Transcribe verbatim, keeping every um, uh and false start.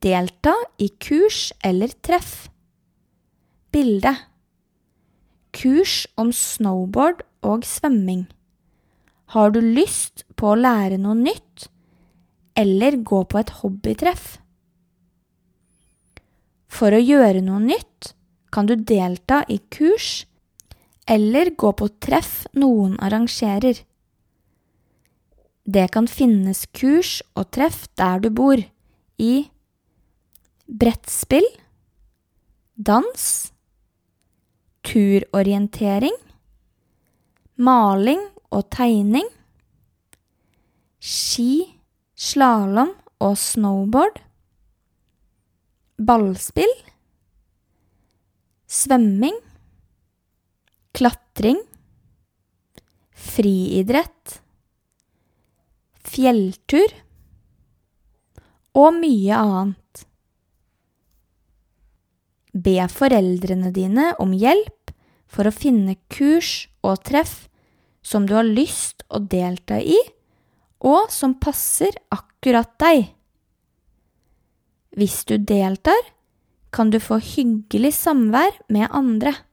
delta i kurs eller treff? Bilde. Kurs om snowboard og svømming. Har du lyst på å lære noe nytt, eller gå på et hobbytreff? For å gjøre noe nytt kan du delta i kurs, eller gå på treff noen arrangerer. Det kan finnes kurs og treff der du bor, i brettspill, dans, turorientering, maling og tegning, ski, slalom og snowboard, ballspill, svømming, klatring, friidrett, fjelltur og mye annet. Be foreldrene dine om hjelp for å finne kurs og treff som du har lyst å delta i, og som passer akkurat deg. Hvis du deltar, kan du få hyggelig samvær med andre.